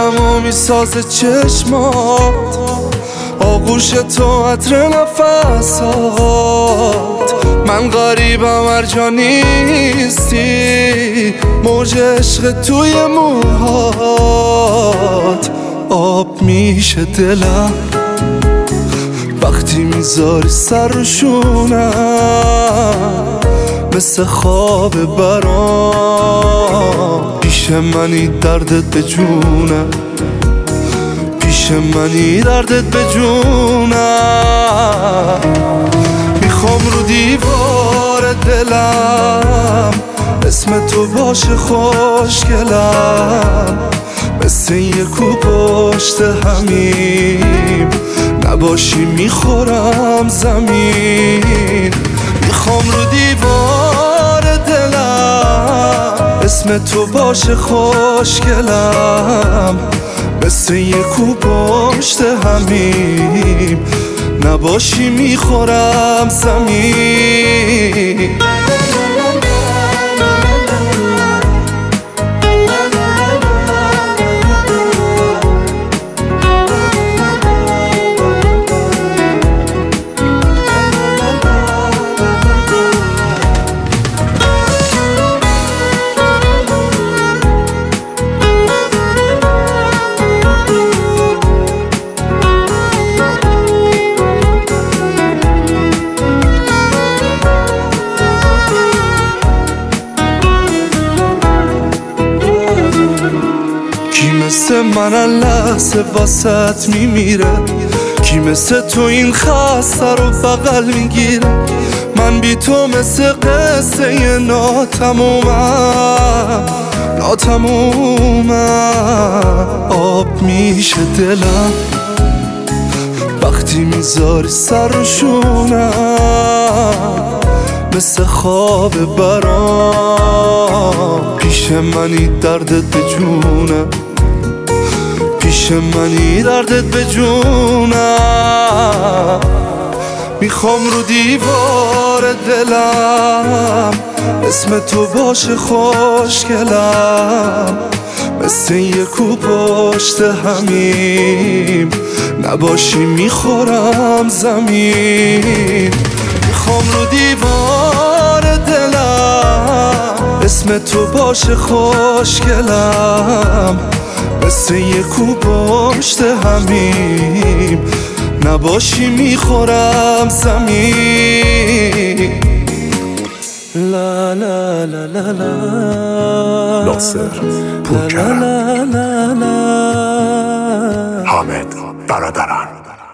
دلمو میسازه چشمات، آغوش تو عطر نفسات. من غریبم هر جا نیستی، موج عشق توی موهات. آب میشه دلم وقتی میذاری سر رو شونم، مثل خواب برام. پیش منی دردت به جونم، پیش منی دردت به جونم. میخوام رو دیوار دلم اسم تو باشه خوشگلم، مثل یه کو پشت همیم نباشی میخورم زمین. میخوام رو دیوار دلم اسم تو باشه خوشگلم، مثل یه کو پشت همیم نباشی میخورم زمین. کی مثل من لحظه واسط میمیره، کی مثل تو این خسته رو بغل میگیره. من بی تو مثل قصه ناتمومم، ناتمومم. آب میشه دلم وقتی میذاری سر رو شونم، مثل خواب برام. پیش منی دردت به جونم، پیش منی دردت به جونم. میخوام رو دیوار دلم اسم تو باشه خوشگلم، مثل یه کو پشت همیم نباشی میخورم زمین. میخوام رو دیوار دلم اسم تو باشه خوشگلم، مثل یه کو پشت همیم نباشی میخورم زمین. لا لا لا لا لا ناصر پورکرم، حامد برادران.